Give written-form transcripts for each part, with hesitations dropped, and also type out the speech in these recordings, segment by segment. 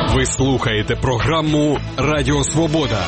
Ви слухаєте програму «Радіо Свобода».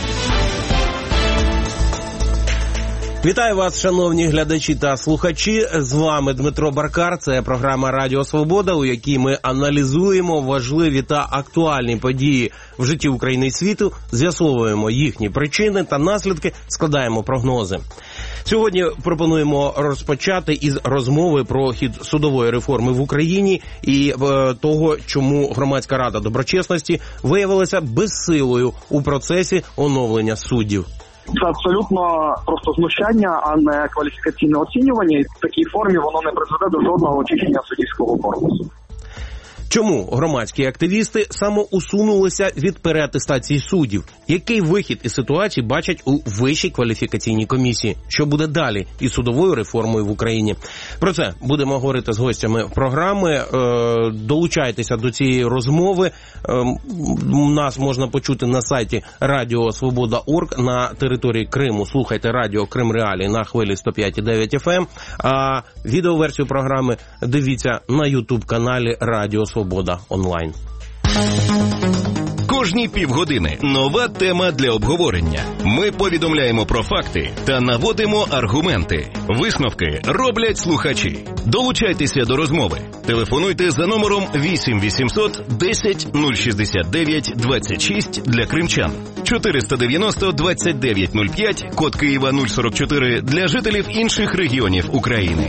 Вітаю вас, шановні глядачі та слухачі. З вами Дмитро Баркар. Це програма «Радіо Свобода», у якій ми аналізуємо важливі та актуальні події в житті України і світу, з'ясовуємо їхні причини та наслідки, складаємо прогнози. Сьогодні пропонуємо розпочати із розмови про хід судової реформи в Україні і того, чому Громадська рада доброчесності виявилася безсилою у процесі оновлення суддів. Це абсолютно просто знущання, а не кваліфікаційне оцінювання. І в такій формі воно не призведе до жодного очищення суддівського корпусу. Чому громадські активісти самоусунулися від переатестації суддів? Який вихід із ситуації бачать у Вищій кваліфікаційній комісії? Що буде далі із судовою реформою в Україні? Про це будемо говорити з гостями програми. Долучайтеся до цієї розмови. Нас можна почути на сайті Радіосвобода.орг на території Криму. Слухайте Радіо Крим Реалії на хвилі 105,9 FM. А відеоверсію програми дивіться на YouTube-каналі Радіо Свобода онлайн. Кожні півгодини нова тема для обговорення. Ми повідомляємо про факти та наводимо аргументи. Висновки роблять слухачі. Долучайтеся до розмови. Телефонуйте за номером 8 800 10 069 26 для кримчан. 490 29 05, код Києва 044 для жителів інших регіонів України.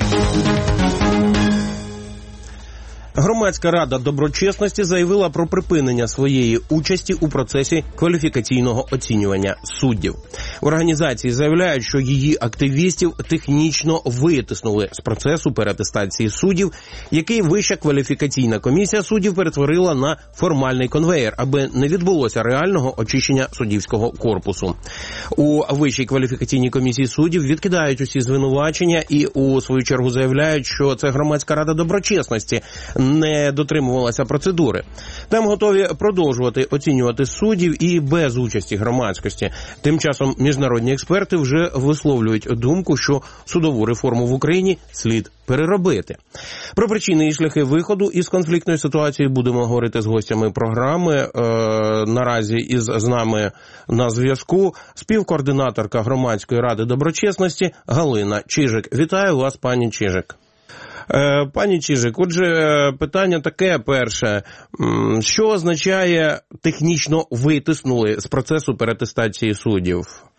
Громадська рада доброчесності заявила про припинення своєї участі у процесі кваліфікаційного оцінювання суддів. В організації заявляють, що її активістів технічно витиснули з процесу переатестації суддів, який Вища кваліфікаційна комісія суддів перетворила на формальний конвеєр, аби не відбулося реального очищення суддівського корпусу. У Вищій кваліфікаційній комісії суддів відкидають усі звинувачення і у свою чергу заявляють, що це Громадська рада доброчесності не дотримувалася процедури. Там готові продовжувати оцінювати суддів і без участі громадськості. Тим часом міжнародні експерти вже висловлюють думку, що судову реформу в Україні слід переробити. Про причини і шляхи виходу із конфліктної ситуації будемо говорити з гостями програми. Наразі з нами на зв'язку співкоординаторка Громадської ради доброчесності Галина Чижик. Вітаю вас, пані Чижик. Пані Чижик, отже, питання таке перше. Що означає технічно витиснули з процесу переатестації суддів?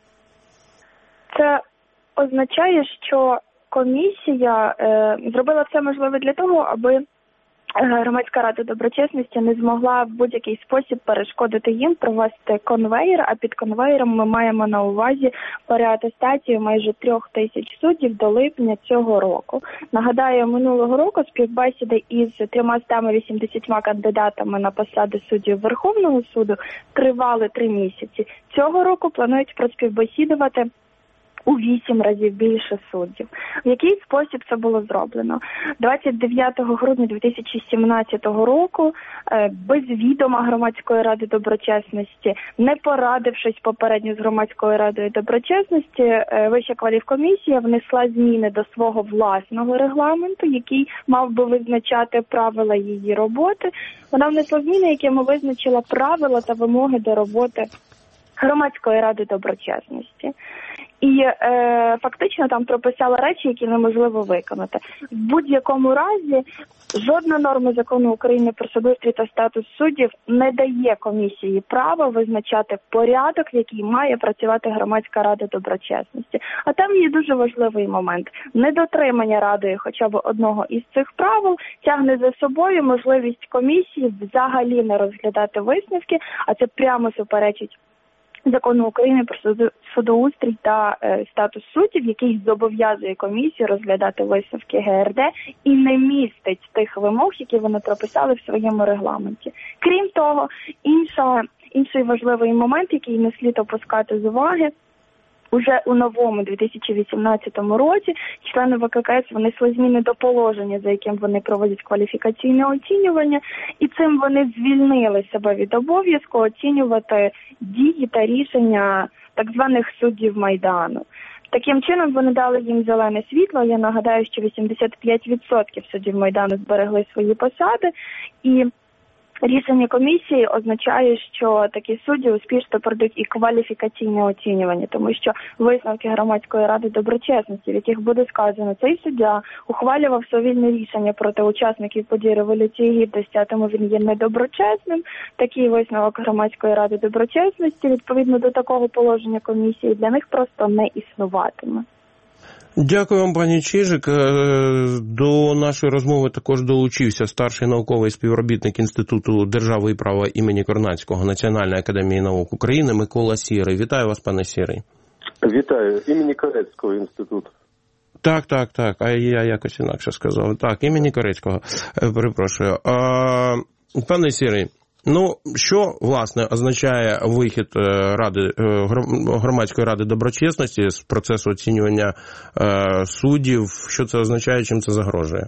Це означає, що комісія зробила все можливе для того, аби Громадська рада доброчесності не змогла в будь-який спосіб перешкодити їм провести конвеєр, а під конвеєром ми маємо на увазі переатестацію майже 3000 суддів до липня цього року. Нагадаю, минулого року співбесіди із 380 кандидатами на посади суддів Верховного суду тривали 3 місяці. Цього року планують проспівбесідувати у 8 разів більше суддів. В який спосіб це було зроблено? 29 грудня 2017 року, без відома Громадської ради доброчесності, не порадившись попередньо з Громадською радою доброчесності, Вища кваліфкомісія внесла зміни до свого власного регламенту, який мав би визначати правила її роботи. Вона внесла зміни, якими визначила правила та вимоги до роботи Громадської ради доброчесності. І фактично там прописала речі, які неможливо виконати. В будь-якому разі жодна норма закону України про судоустрій та статус суддів не дає комісії права визначати порядок, в який має працювати Громадська рада доброчесності. А там є дуже важливий момент. Недотримання радою хоча б одного із цих правил тягне за собою можливість комісії взагалі не розглядати висновки, а це прямо суперечить Закону України про судоустрій та статус суддів, який зобов'язує комісію розглядати висновки ГРД і не містить тих вимог, які вони прописали в своєму регламенті. Крім того, інший важливий момент, який не слід опускати з уваги, уже у новому 2018 році члени ВККС внесли зміни до положення, за яким вони проводять кваліфікаційне оцінювання, і цим вони звільнили себе від обов'язку оцінювати дії та рішення так званих суддів Майдану. Таким чином вони дали їм зелене світло. Я нагадаю, що 85% суддів Майдану зберегли свої посади, і рішення комісії означає, що такі судді успішно пройдуть і кваліфікаційне оцінювання, тому що висновки Громадської ради доброчесності, в яких буде сказано, цей суддя ухвалював совільне рішення проти учасників подій Революції Гідності, а тому він є недоброчесним. Такий висновок Громадської ради доброчесності, відповідно до такого положення комісії, для них просто не існуватиме. Дякую вам, пані Чижик. До нашої розмови також долучився старший науковий співробітник Інституту держави і права імені Корнацького Національної академії наук України Микола Сірий. Вітаю вас, пане Сірий. Вітаю. Імені Корецького інституту. Так. А я якось інакше сказав. Так, імені Корецького. Перепрошую. Пане Сірий, що, власне, означає вихід Громадської ради доброчесності з процесу оцінювання суддів? Що це означає, чим це загрожує?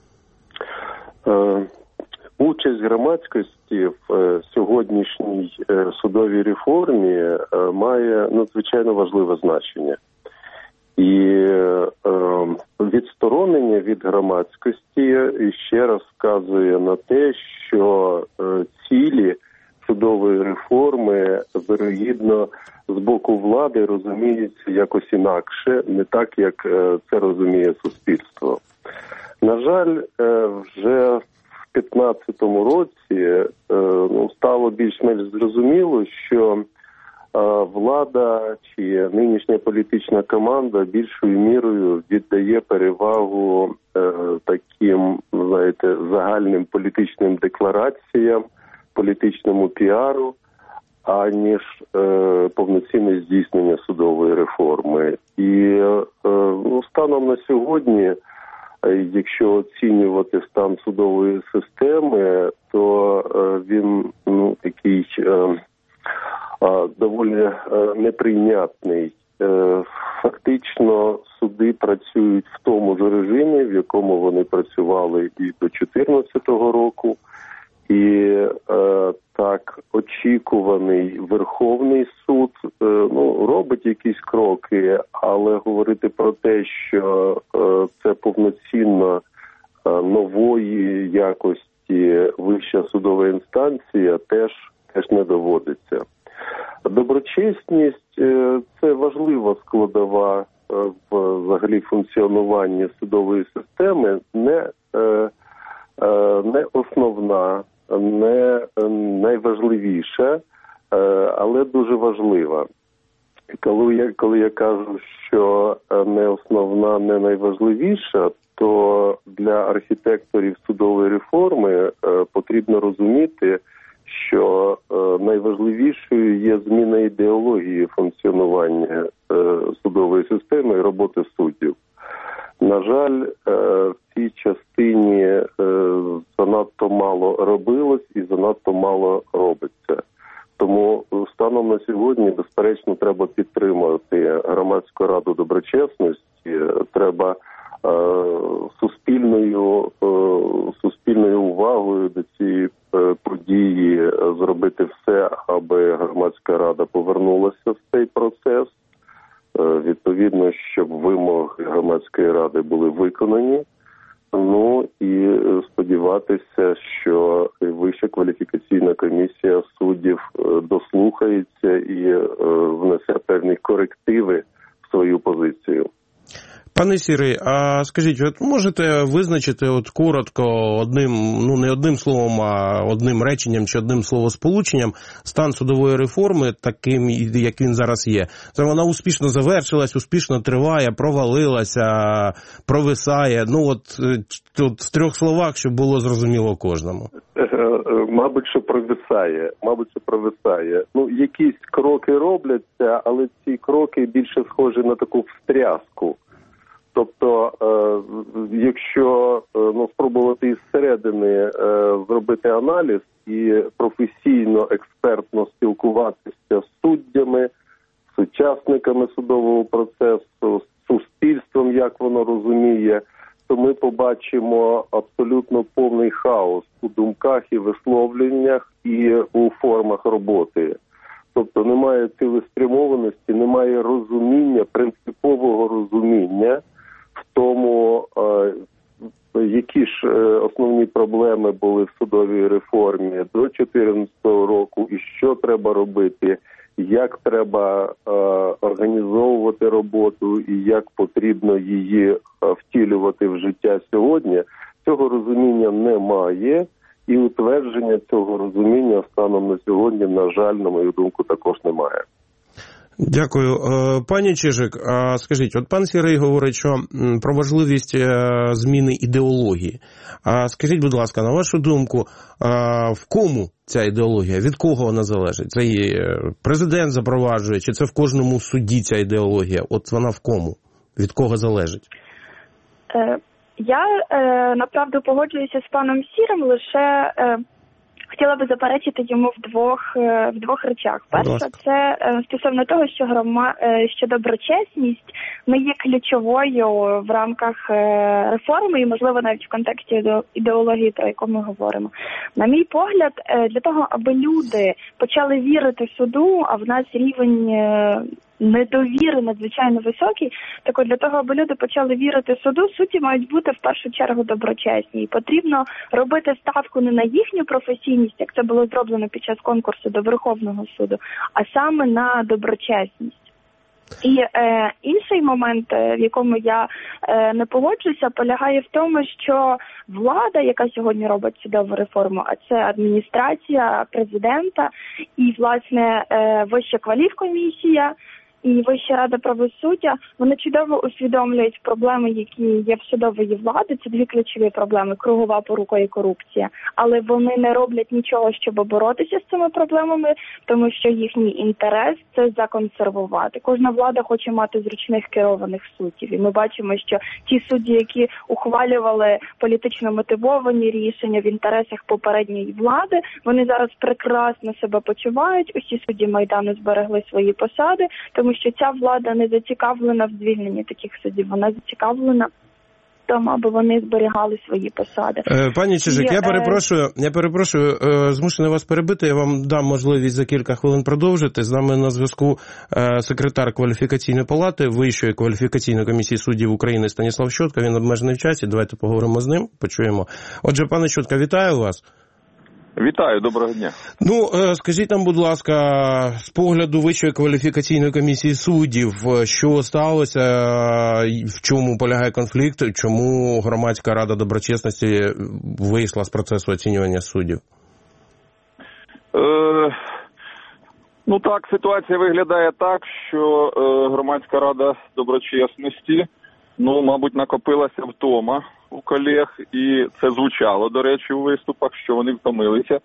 Участь громадськості в сьогоднішній судовій реформі має надзвичайно важливе значення. І відсторонення від громадськості ще раз вказує на те, що цілі судової реформи, вірогідно, з боку влади розуміються якось інакше, не так, як це розуміє суспільство. На жаль, вже в 2015 році стало більш-менш зрозуміло, що влада чи нинішня політична команда більшою мірою віддає перевагу таким, загальним політичним деклараціям, політичному піару, аніж повноцінне здійснення судової реформи. І станом на сьогодні, якщо оцінювати стан судової системи, то він такий доволі неприйнятний. Фактично суди працюють в тому ж режимі, в якому вони працювали і до 2014 року. І так очікуваний Верховний суд робить якісь кроки, але говорити про те, що це повноцінно нової якості вища судова інстанція, теж не доводиться. Доброчесність – це важлива складова в взагалі функціонуванні судової системи, не основна, не найважливіша, але дуже важлива. Коли я кажу, що не основна, не найважливіша, то для архітекторів судової реформи потрібно розуміти, що найважливішою є зміна ідеології функціонування судової системи і роботи суддів. На жаль, в цій частині занадто мало робилось і занадто мало робиться. Тому станом на сьогодні, безперечно, треба підтримувати Громадську раду доброчесності, треба суспільною увагою до цієї події зробити все, аби Громадська рада повернулася в цей процес. Відповідно, щоб вимоги Громадської ради були виконані. І сподіватися, що Вища кваліфікаційна комісія суддів дослухається і внесе певні корективи в свою позицію. Пане Сірий, а скажіть, можете визначити коротко одним, не одним словом, а одним реченням чи одним словосполученням стан судової реформи таким, як він зараз є? Це вона успішно завершилась, успішно триває, провалилася, провисає. В 3 словах, щоб було зрозуміло кожному. Мабуть, що провисає. Якісь кроки робляться, але ці кроки більше схожі на таку встряску. Тобто, якщо спробувати із середини зробити аналіз і професійно, експертно спілкуватися з суддями, з учасниками судового процесу, з суспільством, як воно розуміє, то ми побачимо абсолютно повний хаос у думках і висловленнях і у формах роботи. Тобто немає цілеспрямованості, немає розуміння, принципового розуміння в тому, які ж основні проблеми були в судовій реформі до 2014 року і що треба робити, як треба організовувати роботу і як потрібно її втілювати в життя сьогодні, цього розуміння немає. І утвердження цього розуміння станом на сьогодні, на жаль, на мою думку, також немає. Дякую. Пані Чижик, скажіть, от пан Сірий говорить, що про важливість зміни ідеології. Скажіть, будь ласка, на вашу думку, в кому ця ідеологія? Від кого вона залежить? Це її президент запроваджує, чи це в кожному суді ця ідеологія? От вона в кому? Від кого залежить? Я, направду, погоджуюся з паном Сірим, лише хотіла би заперечити йому в двох речах. Перше, це стосовно того, що доброчесність не є ключовою в рамках реформи і, можливо, навіть в контексті ідеології, про яку ми говоримо. На мій погляд, для того, аби люди почали вірити суду, а в нас рівень недовіри надзвичайно високий, так от для того, аби люди почали вірити суду, судді мають бути в першу чергу доброчесні. І потрібно робити ставку не на їхню професійність, як це було зроблено під час конкурсу до Верховного суду, а саме на доброчесність. І інший момент, в якому я не погоджуюся, полягає в тому, що влада, яка сьогодні робить судову реформу, а це адміністрація президента і, власне, Вища кваліфкомісія і Вища рада правосуддя, вони чудово усвідомлюють проблеми, які є в судової влади. Це дві ключові проблеми – кругова порука і корупція. Але вони не роблять нічого, щоб боротися з цими проблемами, тому що їхній інтерес – це законсервувати. Кожна влада хоче мати зручних керованих суддів. І ми бачимо, що ті судді, які ухвалювали політично мотивовані рішення в інтересах попередньої влади, вони зараз прекрасно себе почувають. Усі судді Майдану зберегли свої посади, тому що ця влада не зацікавлена в звільненні таких суддів, вона зацікавлена в тому, аби вони зберігали свої посади. Пані Чижик, я перепрошую, змушений вас перебити, я вам дам можливість за кілька хвилин продовжити. З нами на зв'язку секретар Кваліфікаційної палати Вищої кваліфікаційної комісії суддів України Станіслав Щотка, він обмежений в часі, давайте поговоримо з ним, почуємо. Отже, пане Щотка, вітаю вас. Вітаю, доброго дня. Скажіть нам, будь ласка, з погляду Вищої кваліфікаційної комісії суддів, що сталося, в чому полягає конфлікт, чому Громадська рада доброчесності вийшла з процесу оцінювання суддів? Так, ситуація виглядає так, що Громадська рада доброчесності, мабуть, накопилася втома у колег, і це звучало, до речі, у виступах, що вони втомилися.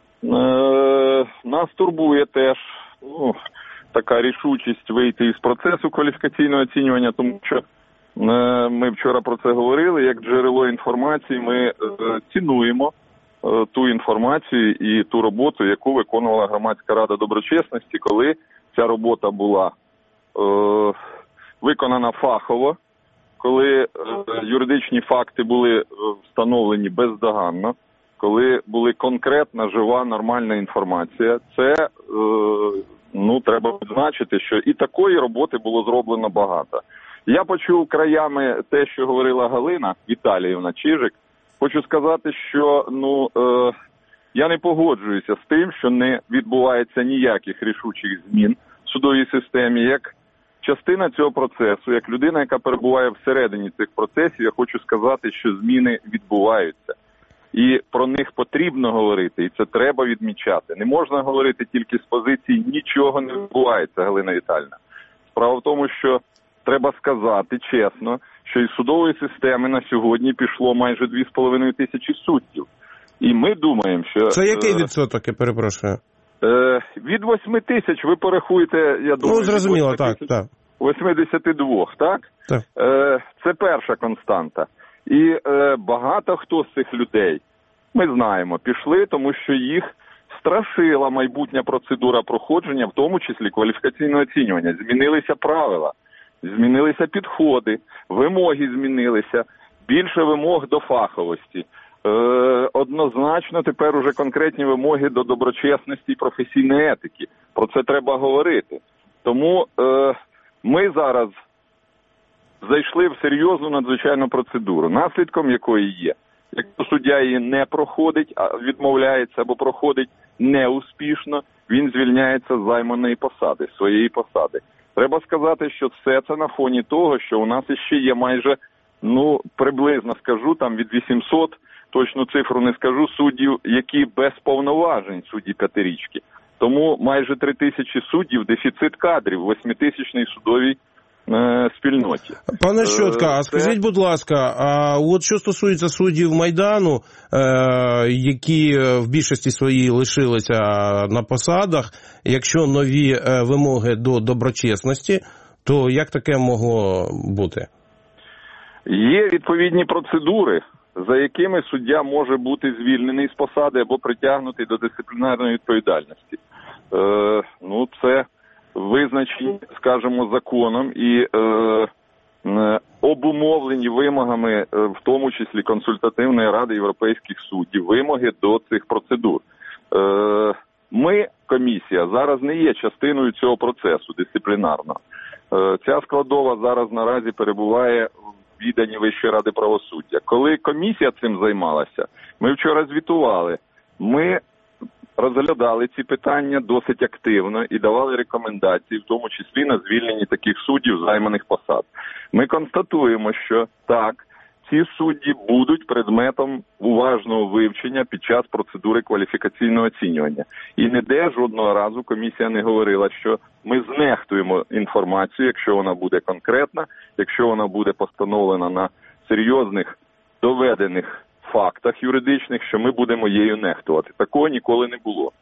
Нас турбує теж така рішучість вийти із процесу кваліфікаційного оцінювання, тому що ми вчора про це говорили, як джерело інформації ми цінуємо ту інформацію і ту роботу, яку виконувала Громадська рада доброчесності, коли ця робота була виконана фахово, коли юридичні факти були встановлені бездоганно, коли була конкретна, жива, нормальна інформація. Це, треба відзначити, що і такої роботи було зроблено багато. Я почув краями те, що говорила Галина Віталіївна Чижик. Хочу сказати, що, я не погоджуюся з тим, що не відбувається ніяких рішучих змін в судовій системі, як частина цього процесу, як людина, яка перебуває всередині цих процесів, я хочу сказати, що зміни відбуваються. І про них потрібно говорити, і це треба відмічати. Не можна говорити тільки з позиції «нічого не відбувається», Галина Віталіївна. Справа в тому, що треба сказати чесно, що із судової системи на сьогодні пішло майже 2,5 тисячі суддів. І ми думаємо, що... Це який відсоток, я перепрошую? Від 8 тисяч ви порахуєте, я думаю... зрозуміло, так. 82, так? Так. Це перша константа. І багато хто з цих людей, ми знаємо, пішли, тому що їх страшила майбутня процедура проходження, в тому числі кваліфікаційного оцінювання. Змінилися правила, змінилися підходи, вимоги змінилися, більше вимог до фаховості. Однозначно тепер уже конкретні вимоги до доброчесності і професійної етики. Про це треба говорити. Тому ми зараз зайшли в серйозну надзвичайну процедуру, наслідком якої є, якщо суддя її не проходить, а відмовляється або проходить неуспішно, він звільняється з займаної посади, своєї посади. Треба сказати, що все це на фоні того, що у нас іще є майже, приблизно скажу, там від 800, точну цифру не скажу, суддів, які без повноважень судді п'ятирічки. Тому майже 3000 суддів, дефіцит кадрів в 8-тисячній судовій спільноті. Пане Щотка, а скажіть, будь ласка, а от що стосується суддів Майдану, які в більшості своїй лишилися на посадах, якщо нові вимоги до доброчесності, то як таке могло бути? Є відповідні процедури, за якими суддя може бути звільнений з посади або притягнутий до дисциплінарної відповідальності. Це визначені, скажімо, законом і обумовлені вимогами, в тому числі Консультативної ради європейських суддів, вимоги до цих процедур. Ми, комісія, зараз не є частиною цього процесу дисциплінарного. Ця складова зараз наразі перебуває в віданні Вищої ради правосуддя. Коли комісія цим займалася, ми вчора звітували, ми розглядали ці питання досить активно і давали рекомендації, в тому числі на звільненні таких суддів з займаних посад. Ми констатуємо, що так, ці судді будуть предметом уважного вивчення під час процедури кваліфікаційного оцінювання. І ніде жодного разу комісія не говорила, що ми знехтуємо інформацію, якщо вона буде конкретна, якщо вона буде постановлена на серйозних доведених фактах юридичних, що ми будемо її нехтувати. Такого ніколи не було.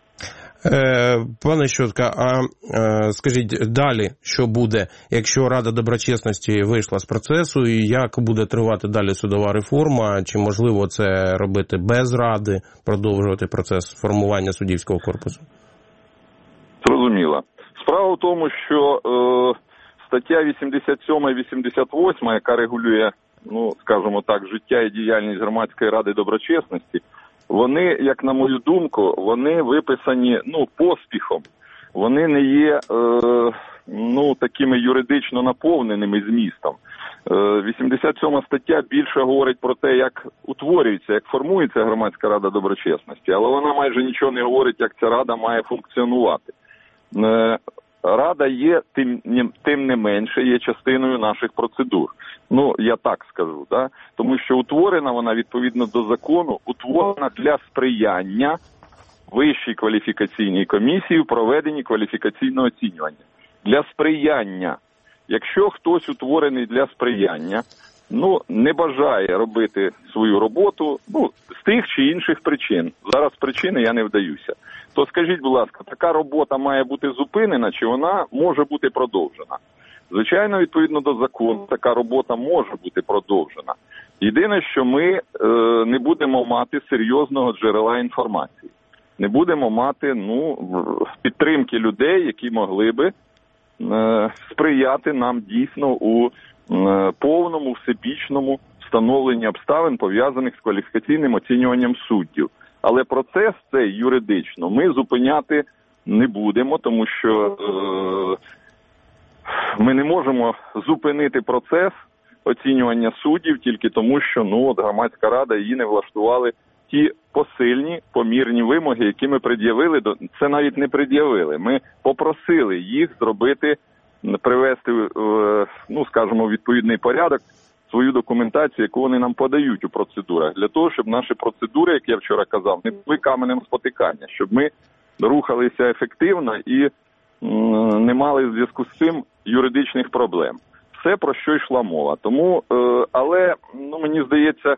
Пане Щотка, а скажіть, далі що буде, якщо Рада доброчесності вийшла з процесу, і як буде тривати далі судова реформа? Чи можливо це робити без Ради, продовжувати процес формування суддівського корпусу? Зрозуміло. Справа в тому, що стаття 87 і 88, яка регулює, скажімо так, життя і діяльність Громадської ради доброчесності, вони, як на мою думку, вони виписані, поспіхом. Вони не є, такими юридично наповненими змістом. 87 стаття більше говорить про те, як утворюється, як формується Громадська рада доброчесності, але вона майже нічого не говорить, як ця рада має функціонувати. Рада є, тим не менше, є частиною наших процедур. Я так скажу, да? Тому що утворена вона, відповідно до закону, утворена для сприяння Вищій кваліфікаційній комісії в проведенні кваліфікаційного оцінювання. Для сприяння. Якщо хтось утворений для сприяння, не бажає робити свою роботу, з тих чи інших причин, зараз причини я не вдаюся, то скажіть, будь ласка, така робота має бути зупинена, чи вона може бути продовжена? Звичайно, відповідно до закону, така робота може бути продовжена. Єдине, що ми не будемо мати серйозного джерела інформації. Не будемо мати підтримки людей, які могли би сприяти нам дійсно у повному, всебічному встановленні обставин, пов'язаних з кваліфікаційним оцінюванням суддів. Але процес цей юридично ми зупиняти не будемо, тому що ми не можемо зупинити процес оцінювання суддів тільки тому, що Громадська рада її не влаштували ті посильні, помірні вимоги, які ми пред'явили. Це навіть не пред'явили. Ми попросили їх зробити, привести, скажімо, в відповідний порядок свою документацію, яку вони нам подають у процедурах, для того, щоб наші процедури, як я вчора казав, не були каменем спотикання, щоб ми рухалися ефективно і не мали в зв'язку з цим юридичних проблем. Все, про що йшла мова. Тому, але, мені здається,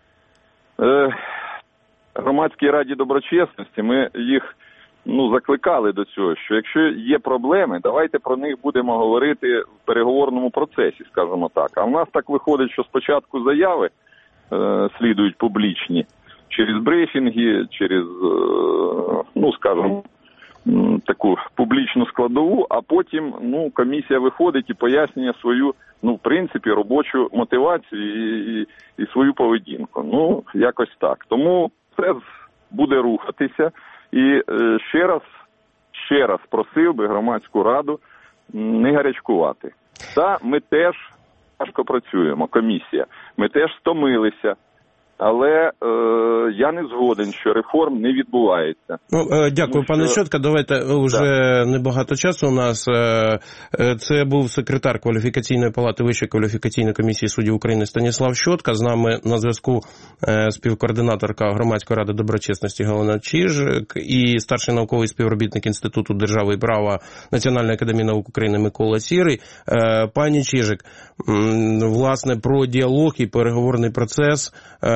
Громадській раді доброчесності ми їх закликали до цього, що якщо є проблеми, давайте про них будемо говорити в переговорному процесі, скажімо так. А в нас так виходить, що спочатку заяви слідують публічні, через брифінги, через, скажімо, таку публічну складову, а потім, комісія виходить і пояснює свою, в принципі, робочу мотивацію і свою поведінку. Якось так. Тому це буде рухатися. І ще раз просив би Громадську раду не гарячкувати. Ми теж важко працюємо, комісія. Ми теж стомилися. Але я не згоден, що реформ не відбувається. Дякую, пане Щотка. Давайте, вже небагато часу у нас. Це був секретар Кваліфікаційної палати Вищої кваліфікаційної комісії суддів України Станіслав Щотка. З нами на зв'язку співкоординаторка Громадської ради доброчесності Галина Чижик і старший науковий співробітник Інституту держави і права Національної академії наук України Микола Сірий. Пані Чижик, власне, про діалог і переговорний процес.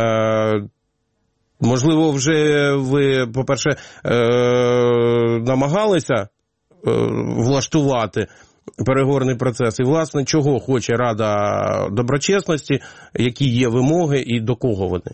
Можливо, вже ви, по-перше, намагалися влаштувати переговорний процес. І, власне, чого хоче Рада доброчесності, які є вимоги і до кого вони?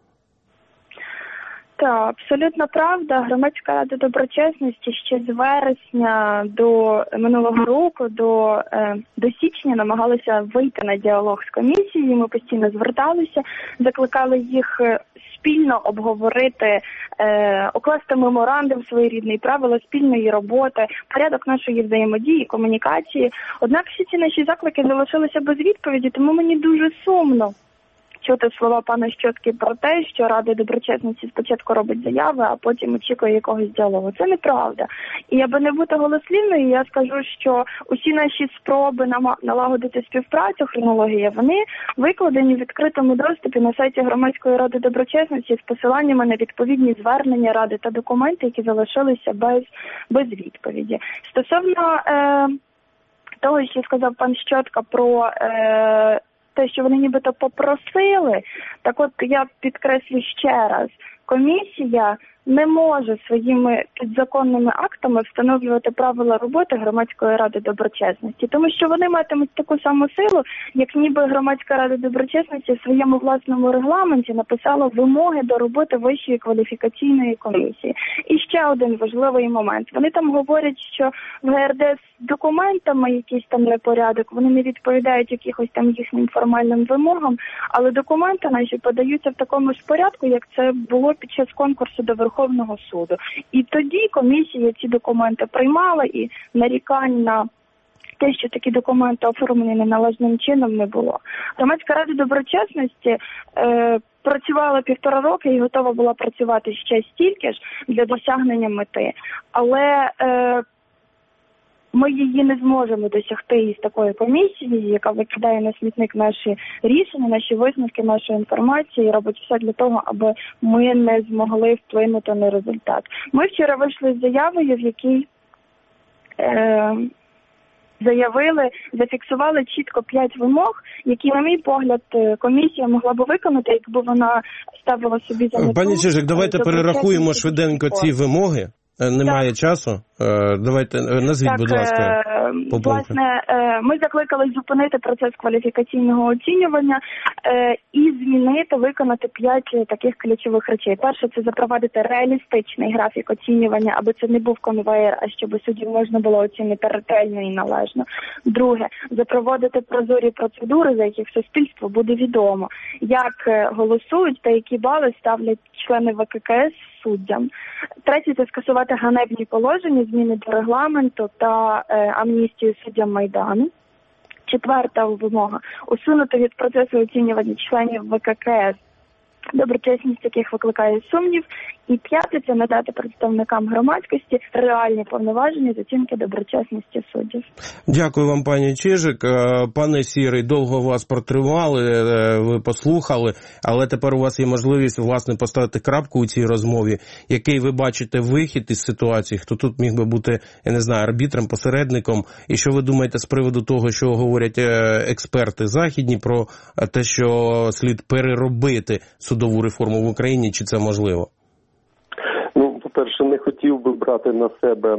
Так, абсолютно правда. Громадська рада доброчесності ще з вересня до минулого року, до січня намагалися вийти на діалог з комісією. Ми постійно зверталися, закликали їх спільно обговорити, укласти меморандум своєрідний, правила спільної роботи, порядок нашої взаємодії, комунікації. Однак всі ці наші заклики залишилися без відповіді, тому мені дуже сумно чути слова пана Щотки про те, що Рада доброчесності спочатку робить заяви, а потім очікує якогось діалогу. Це неправда. І аби не бути голослівною, я скажу, що усі наші спроби налагодити співпрацю, хронологія, вони викладені в відкритому доступі на сайті Громадської ради доброчесності з посиланнями на відповідні звернення Ради та документи, які залишилися без відповіді. Стосовно того, що сказав пан Щотка про те, що вони нібито попросили, так от я підкреслю ще раз, комісія не може своїми підзаконними актами встановлювати правила роботи Громадської ради доброчесності, тому що вони матимуть таку саму силу, як ніби Громадська рада доброчесності в своєму власному регламенті написала вимоги до роботи Вищої кваліфікаційної комісії. І ще один важливий момент. Вони там говорять, що в ГРД з документами якийсь там непорядок, вони не відповідають якихось там їхнім формальним вимогам, але документи наші подаються в такому ж порядку, як це було під час конкурсу до Верховного суду. І тоді комісія ці документи приймала, і нарікань на те, що такі документи оформлені неналежним чином, не було. Громадська рада доброчесності працювала 1,5 роки і готова була працювати ще стільки ж для досягнення мети. Але ми її не зможемо досягти із такої комісії, яка викидає на смітник наші рішення, наші висновки, нашу інформацію і робить все для того, аби ми не змогли вплинути на результат. Ми вчора вийшли з заявою, в якій зафіксували чітко 5 вимог, які, на мій погляд, комісія могла б виконати, якби вона ставила собі за мету. Пані Чижик, давайте перерахуємо швиденько ці вимоги. Немає часу. Давайте, назвіть, будь ласка, по пункту. Власне, ми закликали зупинити процес кваліфікаційного оцінювання і виконати 5 таких ключових речей. Перше, це запровадити реалістичний графік оцінювання, аби це не був конвейер, а щоб суддів можна було оцінити ретельно і належно. Друге, запровадити прозорі процедури, за яких суспільство буде відомо, як голосують та які бали ставлять члени ВККС суддям. Третє, це скасувати ганебні положення, зміни до регламенту та амністію суддям Майдану. Четверта вимога – усунути від процесу оцінювання членів ВККС доброчесність, яких викликає сумнів. І п'яте – це надати представникам громадськості реальні повноваження з оцінки доброчесності суддів. Дякую вам, пані Чижик. Пане Сірий, довго вас протривали, ви послухали, але тепер у вас є можливість, власне, поставити крапку у цій розмові. Який ви бачите вихід із ситуації? Хто тут міг би бути, я не знаю, арбітром, посередником? І що ви думаєте з приводу того, що говорять експерти західні про те, що слід переробити судову реформу в Україні, чи це можливо? По-перше, не хотів би брати на себе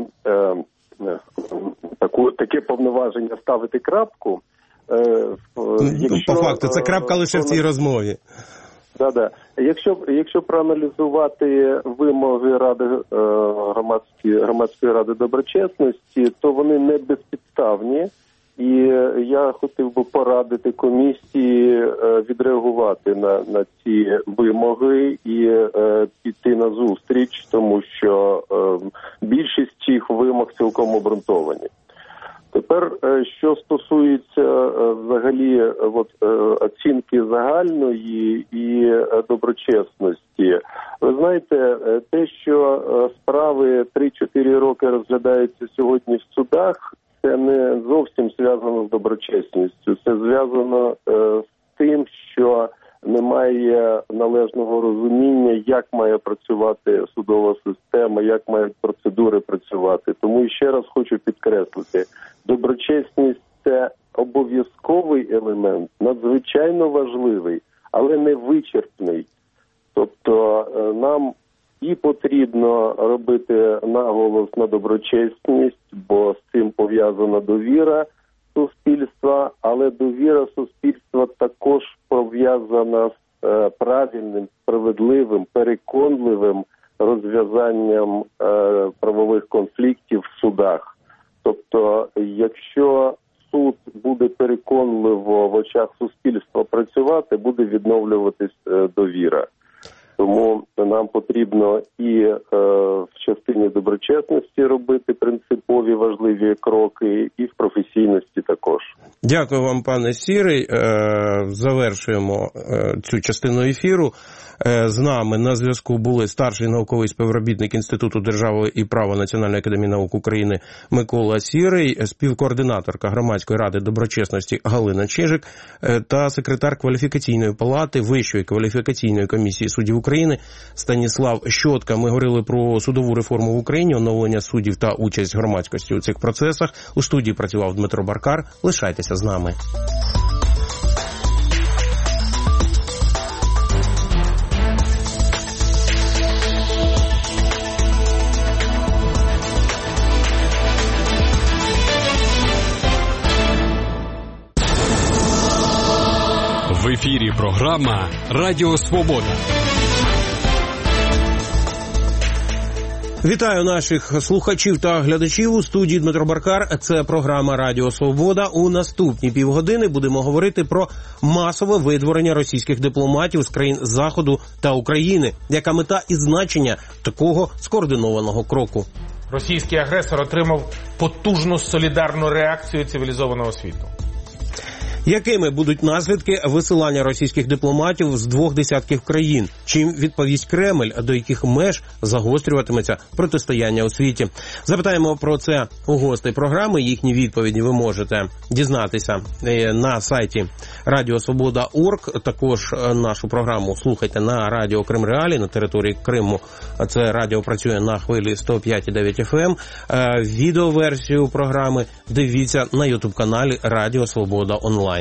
таке повноваження ставити крапку. По факту, це крапка лише в цій розмові. Да. Якщо проаналізувати вимоги громадської ради доброчесності, то вони не безпідставні. І я хотів би порадити комісії відреагувати на ці вимоги і піти на зустріч, тому що більшість цих вимог цілком обґрунтовані. Тепер, що стосується взагалі політики загальної і доброчесності. Ви знаєте, те, що справи 3-4 роки розглядаються сьогодні в судах, це не зовсім зв'язано з доброчесністю. Це зв'язано з тим, що немає належного розуміння, як має працювати судова система, як мають процедури працювати. Тому ще раз хочу підкреслити, доброчесність – це обов'язковий елемент, надзвичайно важливий, але не вичерпний. Тобто нам і потрібно робити наголос на доброчесність, бо з цим пов'язана довіра суспільства, але довіра суспільства також пов'язана з правильним, справедливим, переконливим розв'язанням правових конфліктів в судах. Тобто, якщо суд буде переконливо в очах суспільства працювати, буде відновлюватись довіра. Тому нам потрібно і в частині доброчесності робити принципові важливі кроки, і в професійності також. Дякую вам, пане Сірий. Завершуємо цю частину ефіру. З нами на зв'язку були старший науковий співробітник Інституту держави і права Національної академії наук України Микола Сірий, співкоординаторка Громадської ради доброчесності Галина Чижик та секретар Кваліфікаційної палати Вищої кваліфікаційної комісії суддів України Станіслав Щотка. Ми говорили про судову реформу в Україні, оновлення суддів та участь громадськості у цих процесах. У студії працював Дмитро Баркар. Лишайтеся з нами. В ефірі програма «Радіо Свобода». Вітаю наших слухачів та глядачів. У студії Дмитро Баркар. Це програма «Радіо Свобода». У наступні півгодини будемо говорити про масове видворення російських дипломатів з країн Заходу та України. Яка мета і значення такого скоординованого кроку? Російський агресор отримав потужну солідарну реакцію цивілізованого світу. Якими будуть наслідки висилання російських дипломатів з 2 десятків країн? Чим відповість Кремль, до яких меж загострюватиметься протистояння у світі? Запитаємо про це у гостей програми. Їхні відповіді ви можете дізнатися на сайті radiosvoboda.org. Також нашу програму слухайте на Радіо Крим Реалі на території Криму. Це радіо працює на хвилі 105,9 FM. Відеоверсію програми дивіться на YouTube-каналі Радіо Свобода Онлайн.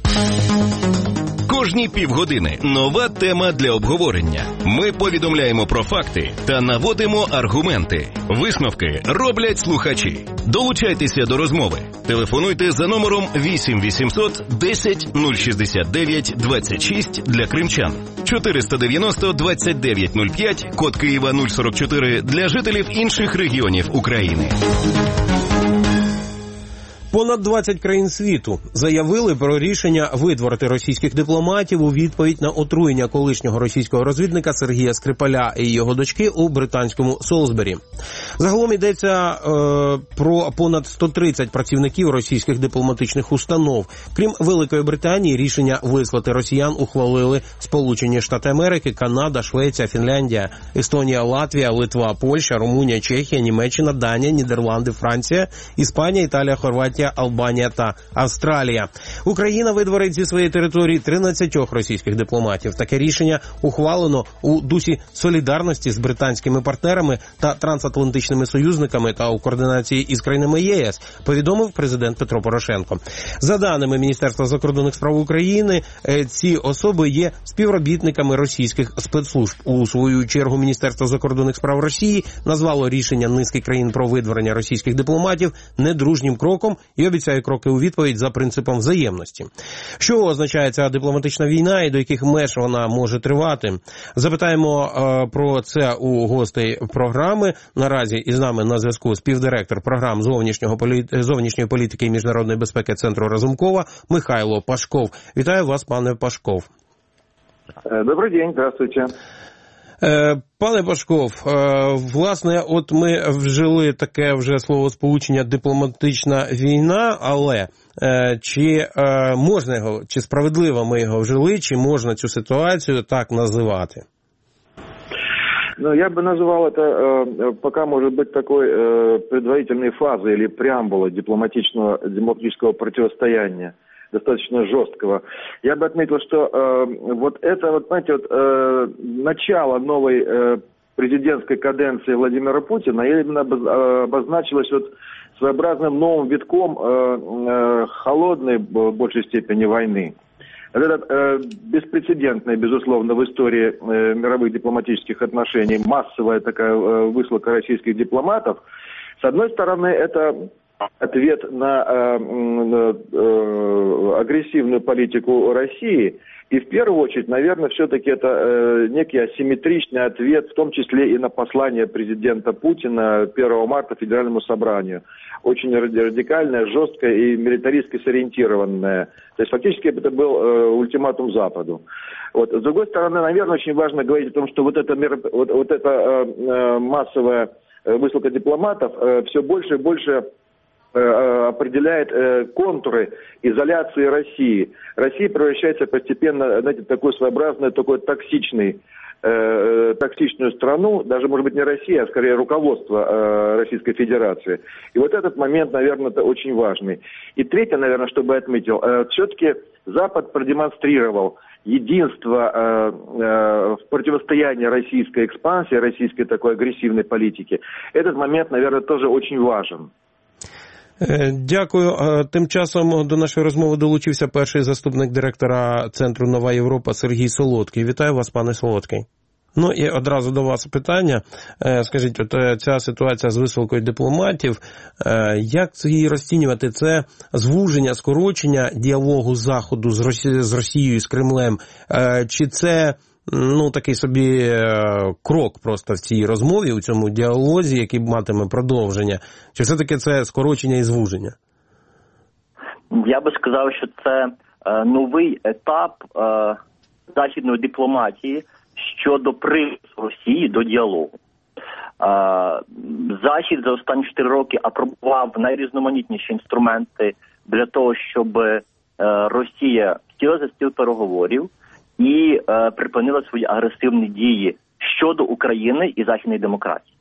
Кожні півгодини нова тема для обговорення. Ми повідомляємо про факти та наводимо аргументи. Висновки роблять слухачі. Долучайтеся до розмови. Телефонуйте за номером 8 800 10 069 26 для кримчан. 490 29 05, код Києва 044 для жителів інших регіонів України. Понад 20 країн світу заявили про рішення видворити російських дипломатів у відповідь на отруєння колишнього російського розвідника Сергія Скрипаля і його дочки у британському Солсбері. Загалом йдеться про понад 130 працівників російських дипломатичних установ. Крім Великої Британії, рішення вислати росіян ухвалили Сполучені Штати Америки, Канада, Швеція, Фінляндія, Естонія, Латвія, Литва, Польща, Румунія, Чехія, Німеччина, Данія, Нідерланди, Франція, Іспанія, Італія, Хорватія, Албанія та Австралія. Україна видворить зі своєї території 13 російських дипломатів. Таке рішення ухвалено у дусі солідарності з британськими партнерами та трансатлантичними союзниками та у координації із країнами ЄС, повідомив президент Петро Порошенко. За даними Міністерства закордонних справ України, ці особи є співробітниками російських спецслужб. У свою чергу Міністерство закордонних справ Росії назвало рішення низки країн про видворення російських дипломатів недружнім кроком і обіцяє кроки у відповідь за принципом взаємності. Що означає ця дипломатична війна і до яких меж вона може тривати? Запитаємо про це у гостей програми. Наразі із нами на зв'язку співдиректор програм зовнішньої політики і міжнародної безпеки Центру Разумкова Михайло Пашков. Вітаю вас, пане Пашков. Добрый день, здравствуйте. Пане Пашков, власне, от ми вжили таке вже словосполучення «дипломатична війна», але чи можна його, чи справедливо ми його вжили, чи можна цю ситуацію так називати? Ну, я бы назвал это пока, может быть, такой предварительной фазой или преамбулой дипломатического противостояния, достаточно жесткого. Я бы отметил, что вот это, вот, знаете, вот, начало новой президентской каденции Владимира Путина именно обозначилось вот своеобразным новым витком холодной, в большей степени, войны. Это беспрецедентная, безусловно, в истории мировых дипломатических отношений массовая такая высылка российских дипломатов. С одной стороны, это ответ на агрессивную политику России. И в первую очередь, наверное, все-таки это некий асимметричный ответ, в том числе и на послание президента Путина 1 марта Федеральному собранию. Очень радикальное, жесткое и милитаристски сориентированное. То есть фактически это был ультиматум Западу. Вот. С другой стороны, наверное, очень важно говорить о том, что вот эта массовая высылка дипломатов все больше и больше определяет контуры изоляции России. Россия превращается постепенно, знаете, в такой своеобразный, такой токсичную страну, даже, может быть, не Россия, а скорее руководство Российской Федерации. И вот этот момент, наверное, это очень важный. И третье, наверное, чтобы я отметил, все-таки Запад продемонстрировал единство в противостоянии российской экспансии, российской такой агрессивной политики. Этот момент, наверное, тоже очень важен. Дякую. Тим часом до нашої розмови долучився перший заступник директора Центру «Нова Європа» Сергій Солодкий. Вітаю вас, пане Солодкий. Ну і одразу до вас питання. Скажіть, от ця ситуація з висилкою дипломатів, як її розцінювати? Це звуження, скорочення діалогу Заходу з Росією, з Кремлем? Чи це такий собі крок просто в цій розмові, у цьому діалозі, який матиме продовження? Чи все-таки це скорочення і звуження? Я би сказав, що це новий етап західної дипломатії щодо примусу Росії до діалогу. Захід за останні 4 роки апробував найрізноманітніші інструменти для того, щоб Росія сіла за стіл переговорів і припинила свої агресивні дії щодо України і західної демократії.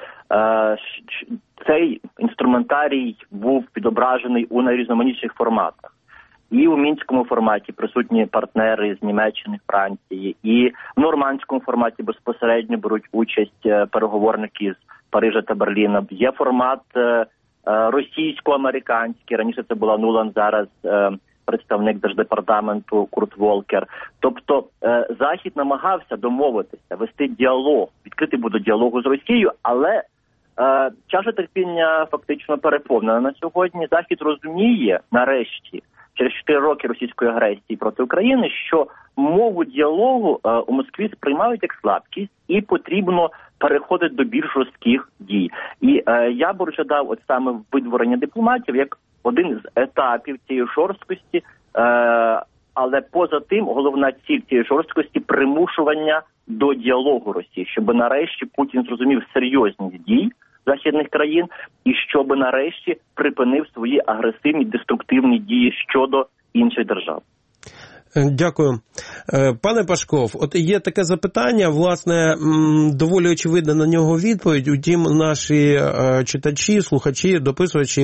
Цей інструментарій був відображений у найрізноманітніших форматах. І у мінському форматі присутні партнери з Німеччини, Франції, і в нормандському форматі безпосередньо беруть участь переговорники з Парижа та Берліна. Є формат російсько-американський, раніше це була Нуланд, зараз представник Держдепартаменту Курт Волкер. Тобто Захід намагався домовитися, вести діалог, відкрити буде діалогу з Росією, але чаша терпіння фактично переповнена на сьогодні. Захід розуміє, нарешті, через 4 роки російської агресії проти України, що мову діалогу у Москві сприймають як слабкість і потрібно переходити до більш жорстких дій. І я б розглядав от саме видворення дипломатів як один з етапів цієї жорсткості, але поза тим головна ціль цієї жорсткості – примушування до діалогу Росії, щоб нарешті Путін зрозумів серйозність дій західних країн і щоб нарешті припинив свої агресивні, деструктивні дії щодо інших держав. Дякую. Пане Пашков, от є таке запитання, власне, доволі очевидна на нього відповідь, утім наші читачі, слухачі, дописувачі,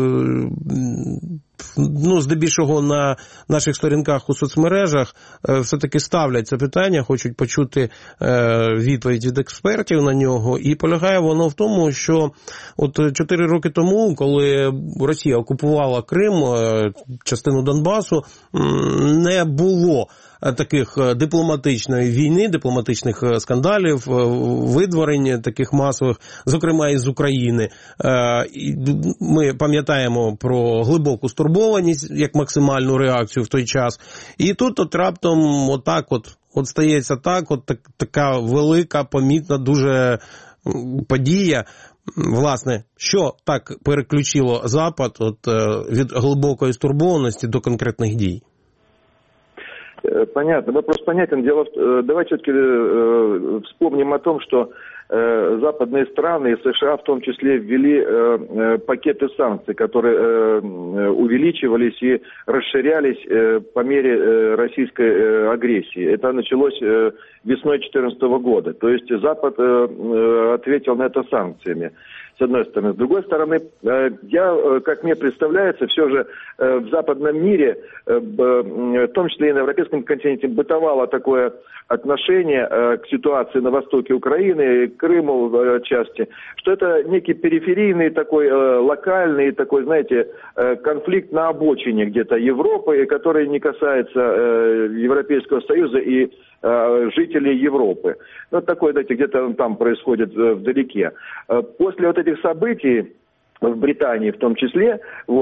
здебільшого на наших сторінках у соцмережах все-таки ставлять це питання, хочуть почути відповідь від експертів на нього, і полягає воно в тому, що от 4 роки тому, коли Росія окупувала Крим, частину Донбасу, не було таких дипломатичної війни, дипломатичних скандалів, видворень таких масових, зокрема із України. Ми пам'ятаємо про глибоку стурбованість як максимальну реакцію в той час. І тут от раптом от стається така велика, помітна дуже подія. Власне, що так переключило Запад від глибокої стурбованості до конкретних дій? Понятно, вопрос понятен. Дело в... Давайте все-таки вспомним о том, что западные страны, и США в том числе, ввели пакеты санкций, которые увеличивались и расширялись по мере российской агрессии. Это началось весной 2014 года. То есть Запад ответил на это санкциями, с одной стороны. С другой стороны, как мне представляется, все же в западном мире, в том числе и на европейском континенте, бытовало такое отношение к ситуации на востоке Украины, к Крыму отчасти, что это некий периферийный такой, локальный такой, знаете, конфликт на обочине где-то Европы, который не касается Европейского Союза и жителей Европы. Ну, такое, знаете, где-то там происходит вдалеке. После вот этих событий, в Британии в том числе,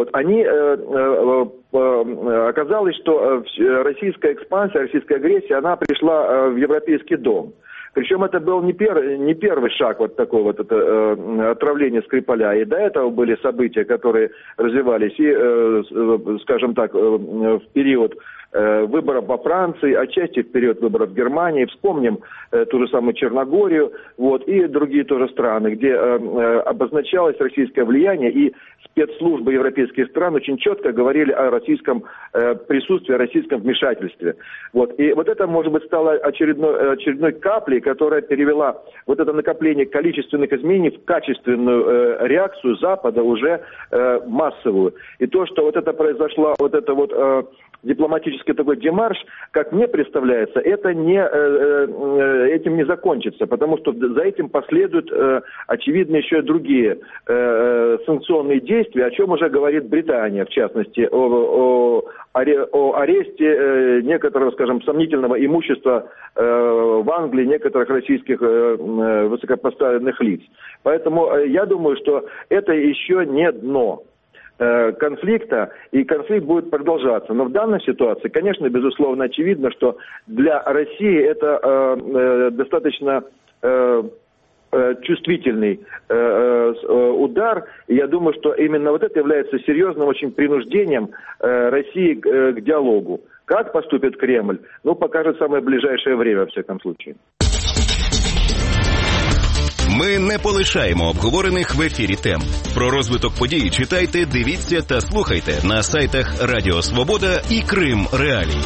оказалось, что российская экспансия, российская агрессия, она пришла в Европейский дом. Причем это был не первый шаг вот такого вот отравления Скрипаля. И до этого были события, которые развивались и, скажем так, в период выборов во Франции, отчасти в период выборов в Германии. Вспомним ту же самую Черногорию, и другие тоже страны, где обозначалось российское влияние, и спецслужбы европейских стран очень четко говорили о российском присутствии, о российском вмешательстве. И вот это, может быть, стало очередной каплей, которая перевела вот это накопление количественных изменений в качественную реакцию Запада, уже массовую. И то, что вот это произошло, дипломатический такой демарш, как мне представляется, это этим не закончится, потому что за этим последуют, очевидно, еще и другие санкционные действия, о чем уже говорит Британия, в частности, о аресте некоторого, скажем, сомнительного имущества в Англии, некоторых российских высокопоставленных лиц. Поэтому я думаю, что это еще не дно конфликта, и конфликт будет продолжаться. Но в данной ситуации, конечно, безусловно, очевидно, что для России это достаточно чувствительный удар. И я думаю, что именно вот это является серьезным очень принуждением России к диалогу. Как поступит Кремль? Покажет самое ближайшее время, во всяком случае. Ми не полишаємо обговорених в ефірі тем. Про розвиток подій читайте, дивіться та слухайте на сайтах Радіо Свобода і Крим Реалій.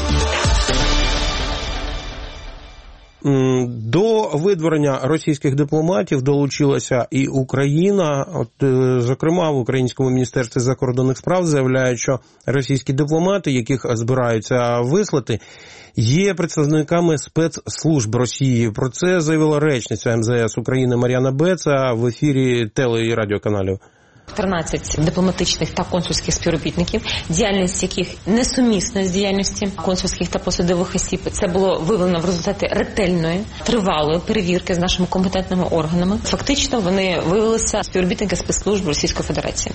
До видворення російських дипломатів долучилася і Україна. Зокрема, в Українському міністерстві закордонних справ заявляють, що російські дипломати, яких збираються вислати, є представниками спецслужб Росії. Про це заявила речниця МЗС України Мар'яна Беца в ефірі теле- і радіоканалів. 13 дипломатичних та консульських співробітників, діяльність яких несумісна з діяльністю консульських та посадових осіб. Це було виявлено в результаті ретельної, тривалої перевірки з нашими компетентними органами. Фактично вони виявилися співробітники спецслужб Російської Федерації.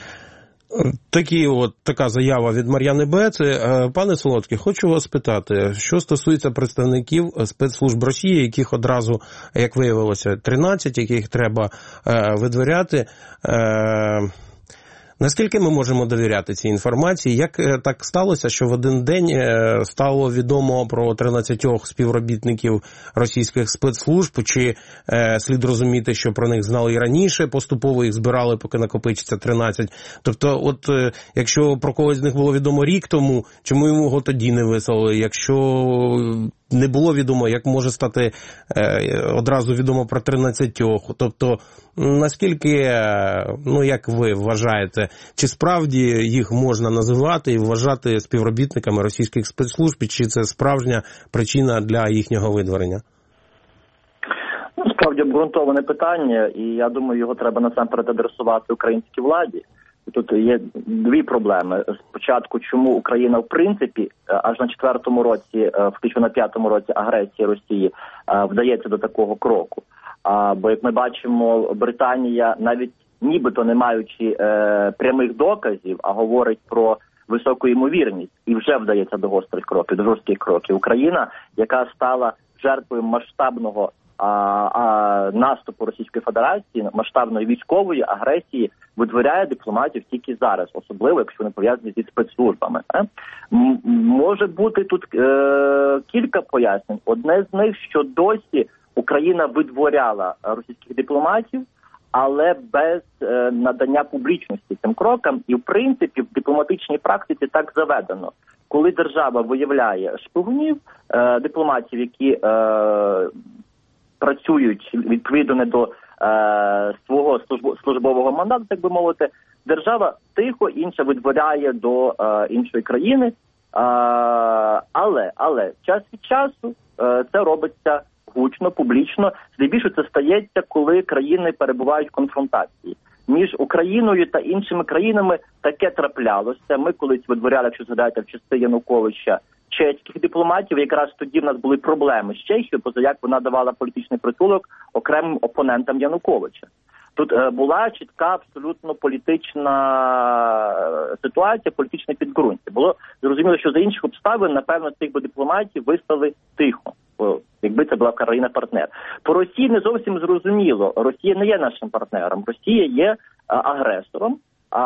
Така заява від Мар'яни Беци. Пане Солодкий, хочу вас спитати, що стосується представників спецслужб Росії, яких одразу, як виявилося, 13, яких треба видворяти. Наскільки ми можемо довіряти цій інформації? Як так сталося, що в один день стало відомо про 13 співробітників російських спецслужб? Чи слід розуміти, що про них знали і раніше, поступово їх збирали, поки накопичиться 13? Тобто, якщо про когось з них було відомо рік тому, чому його тоді не вислали? Якщо не було відомо, як може стати одразу відомо про 13? Тобто, наскільки, як ви вважаєте, чи справді їх можна називати і вважати співробітниками російських спецслужб, чи це справжня причина для їхнього видворення? Справді обґрунтоване питання, і я думаю, його треба насамперед адресувати українській владі. Тут є дві проблеми. Спочатку, чому Україна, в принципі, аж на 4-му році, фактично на 5-му році агресії Росії, вдається до такого кроку. Бо, як ми бачимо, Британія, навіть нібито не маючи прямих доказів, а говорить про високу ймовірність, і вже вдається до гострих кроків, до жорстких кроків. Україна, яка стала жертвою масштабного наступу Російської Федерації, масштабної військової агресії, витворяє дипломатів тільки зараз, особливо, якщо вони пов'язані зі спецслужбами. Може бути тут кілька пояснень. Одне з них, що досі Україна видворяла російських дипломатів, але без надання публічності цим крокам. І, в принципі, в дипломатичній практиці так заведено. Коли держава виявляє шпигунів, дипломатів, які працюють відповідно не до свого службового мандату, так би мовити, держава тихо інша видворяє до іншої країни. Але час від часу це робиться гучно, публічно. Здебільшого це стається, коли країни перебувають в конфронтації. Між Україною та іншими країнами таке траплялося. Ми колись видворяли, якщо згадаєте, в часи Януковича, чеських дипломатів. Якраз тоді в нас були проблеми з Чехією, поза як вона давала політичний притулок окремим опонентам Януковича. Тут була чітка абсолютно політична ситуація, політичне підґрунтя. Було зрозуміло, що за інших обставин, напевно, цих би дипломатів вистали тихо, якби це була країна-партнер. По Росії не зовсім зрозуміло. Росія не є нашим партнером. Росія є агресором,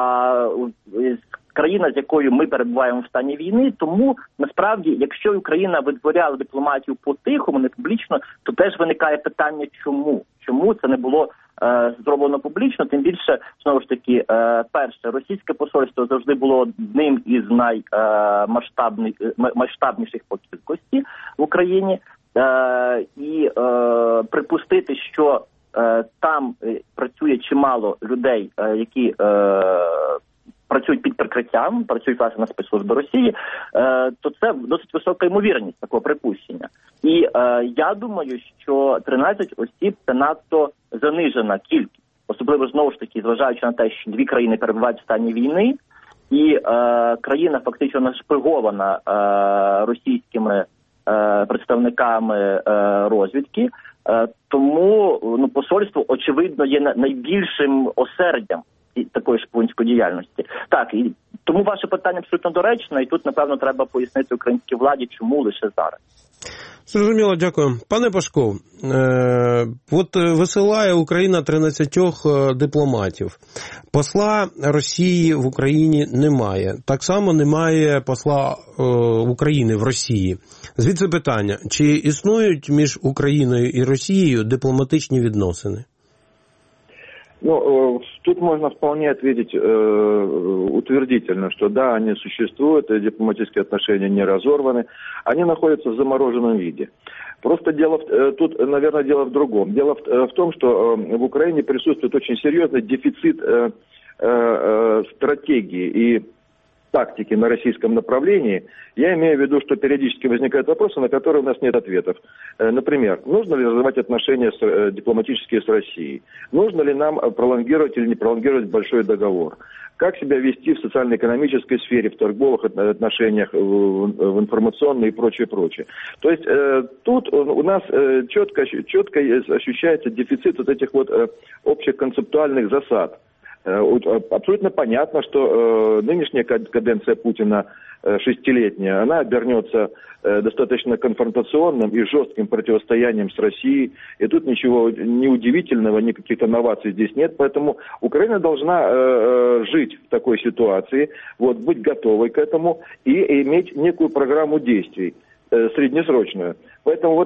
країна, з якою ми перебуваємо в стані війни. Тому, насправді, якщо Україна видворяла дипломатів по-тихому, не публічно, то теж виникає питання, чому? Чому це не було зроблено публічно? Тим більше, знову ж таки, перше, російське посольство завжди було одним із наймасштабніших по кількості в Україні. І припустити, що там працює чимало людей, які працюють під прикриттям, працюють власне на спецслужби Росії, то це досить висока ймовірність такого припущення. І я думаю, що 13 осіб – це надто занижена кількість. Особливо, знову ж таки, зважаючи на те, що дві країни перебувають в стані війни, і країна фактично нашпигована російськими представниками розвідки, тому посольство, очевидно, є найбільшим осердям такої шпигунської діяльності. Так, і тому ваше питання абсолютно доречне, і тут, напевно, треба пояснити українській владі, чому лише зараз. Зрозуміло, дякую. Пане Пашков, от висилає Україна 13 дипломатів. Посла Росії в Україні немає. Так само немає посла України в Росії. Звідси питання, чи існують між Україною і Росією дипломатичні відносини? Тут можно вполне ответить утвердительно, что да, они существуют, и дипломатические отношения не разорваны, они находятся в замороженном виде. Просто тут, наверное, дело в другом. Дело в том, что в Украине присутствует очень серьезный дефицит стратегии и тактики на российском направлении. Я имею в виду, что периодически возникают вопросы, на которые у нас нет ответов. Например, нужно ли развивать отношения дипломатические с Россией? Нужно ли нам пролонгировать или не пролонгировать большой договор? Как себя вести в социально-экономической сфере, в торговых отношениях, в информационной и прочее. То есть тут у нас четко ощущается дефицит вот этих вот общих концептуальных засад. Абсолютно понятно, что нынешняя каденция Путина шестилетняя, она обернется достаточно конфронтационным и жестким противостоянием с Россией. И тут ничего неудивительного, никаких новаций здесь нет. Поэтому Украина должна жить в такой ситуации, быть готовой к этому и иметь некую программу действий среднесрочную. Поэтому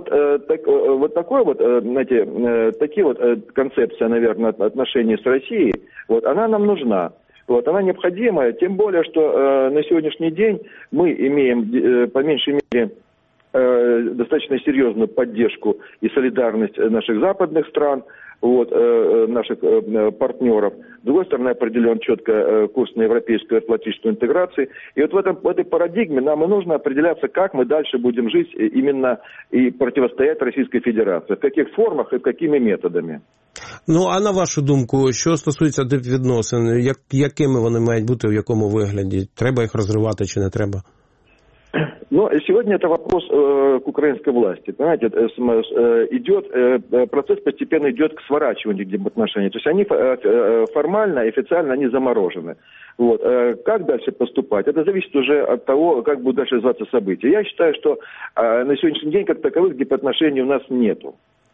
такие концепции, наверное, отношений с Россией, она нам нужна. Она необходимая, тем более, что на сегодняшний день мы имеем, по меньшей мере, достаточно серьезную поддержку и солидарность наших западных стран, наших партнеров. С другой стороны, определен четко курс на европейскую атлантическую интеграцию. И в этой парадигме нам и нужно определяться, как мы дальше будем жить именно и противостоять Российской Федерации. В каких формах и какими методами. А на вашу думку, що стосується дипвідносин, якими вони мають бути, в якому вигляді? Треба їх розривати чи не треба? Сегодня это вопрос к украинской власти. Понимаете, процесс постепенно идет к сворачиванию дипотношений. То есть они формально, официально они заморожены. Как дальше поступать? Это зависит уже от того, как будут дальше развиваться события. Я считаю, что на сегодняшний день как таковых дипотношений у нас нету.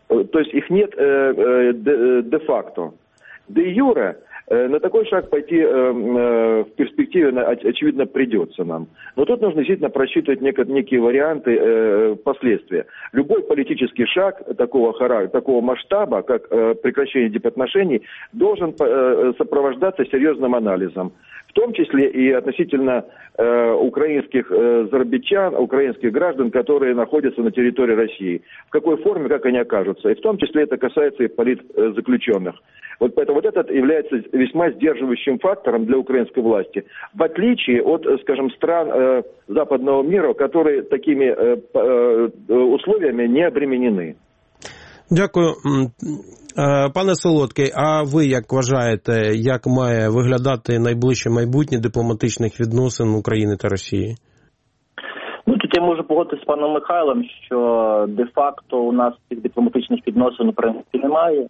То есть их нет де-факто. Де-юре на такой шаг пойти в перспективе, очевидно, придется нам. Но тут нужно действительно просчитывать некие варианты последствия. Любой политический шаг такого масштаба, как прекращение дипотношений, должен сопровождаться серьезным анализом. В том числе и относительно украинских зарабичан, украинских граждан, которые находятся на территории России. В какой форме, как они окажутся. И в том числе это касается и политзаключенных. Вот поэтому вот это является весьма сдерживающим фактором для украинской власти. В отличие от, скажем, стран западного мира, которые такими условиями не обременены. Дякую. Пане Солодкий, а ви як вважаєте, як має виглядати найближче майбутнє дипломатичних відносин України та Росії? Тут я можу погодитися з паном Михайлом, що де-факто у нас цих дипломатичних відносин, в принципі, немає.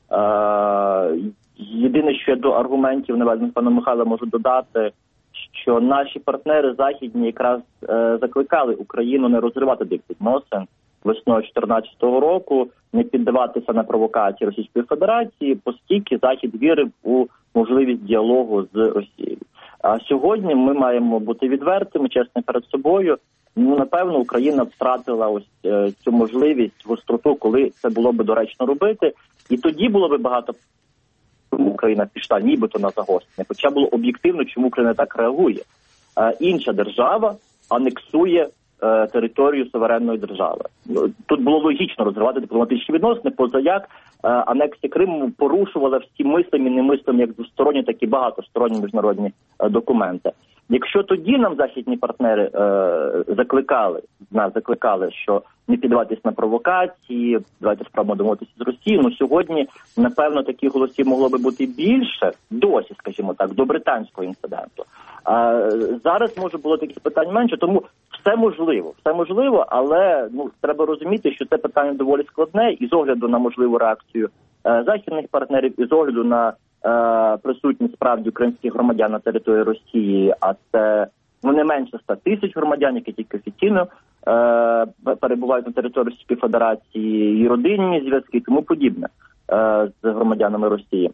Єдине, що я до аргументів, наведених паном Михайлом, можу додати, що наші партнери західні якраз закликали Україну не розривати цих відносин весною 2014 року, не піддаватися на провокації Російської Федерації, оскільки Захід вірив у можливість діалогу з Росією. А сьогодні ми маємо бути відвертими, чесними перед собою. Напевно, Україна втратила ось цю можливість, гостроту, коли це було би доречно робити. І тоді було би багато, Україна пішла нібито на загострення. Хоча було об'єктивно, чому Україна так реагує. Інша держава анексує територію суверенної держави. Тут було логічно розривати дипломатичні відносини, поза як анексія Криму порушувала всі мислимі, немислимі, як двосторонні, так і багатосторонні міжнародні документи. Якщо тоді нам західні партнери закликали, що не піддаватись на провокації, давайте спробуємо домовитися з Росією, сьогодні, напевно, таких голосів могло би бути більше, досі, скажімо так, до британського інциденту. Зараз може було таких питань менше, тому все можливо, але треба розуміти, що це питання доволі складне, і з огляду на можливу реакцію західних партнерів, і з огляду на присутність справді українських громадян на території Росії, а це не менше 100 тисяч громадян, які тільки офіційно перебувають на території Російської Федерації, і родинні зв'язки, і тому подібне з громадянами Росії.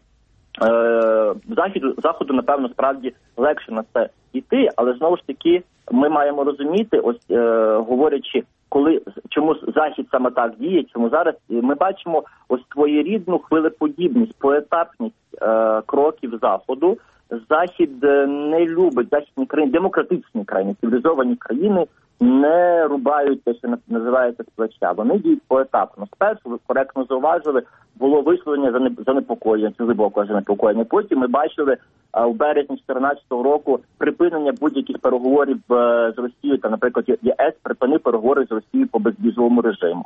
Заходу, напевно, справді легше на це йти, але знову ж таки ми маємо розуміти, ось говорячи, чому Захід саме так діє, чому зараз ми бачимо ось своєрідну хвилеподібність, поетапність кроків Заходу. Захід не любить, західні країни, демократичні країни, цивілізовані країни не рубають те, що називається з плеча. Вони діють поетапно. Спершу, ви коректно зауважили, було висловлення занепокоєння, глибокого занепокоєння. Потім ми бачили у березні 2014 року припинення будь-яких переговорів з Росією, та, наприклад, ЄС припинив переговори з Росією по безвізовому режиму,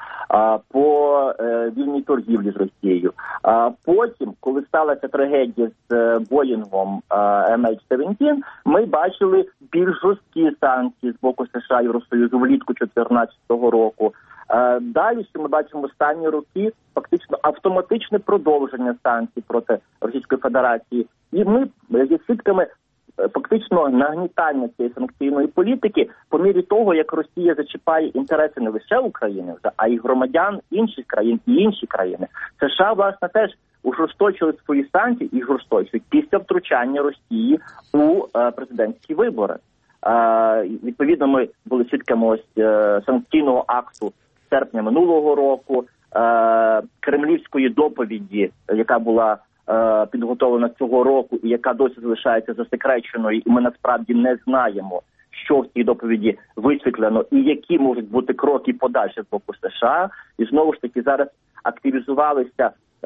по вільній торгівлі з Росією. Потім, коли сталася трагедія з Боїнгом MH17, ми бачили більш жорсткі санкції з боку США і Євросоюзу влітку 2014 року. Далі, що ми бачимо останні роки, фактично автоматичне продовження санкцій проти Російської Федерації. І ми є свідками фактично нагнітання цієї санкційної політики по мірі того, як Росія зачіпає інтереси не лише України, а й громадян інших країн і інші країни. США, власне, теж ужорсточили свої санкції і жорсточують після втручання Росії у президентські вибори. Відповідно, ми були свідками ось санкційного акту серпня минулого року, кремлівської доповіді, яка була підготовлена цього року і яка досі залишається засекреченою, і ми насправді не знаємо, що в цій доповіді висвітлено і які можуть бути кроки подальші з боку США. І знову ж таки зараз активізувалися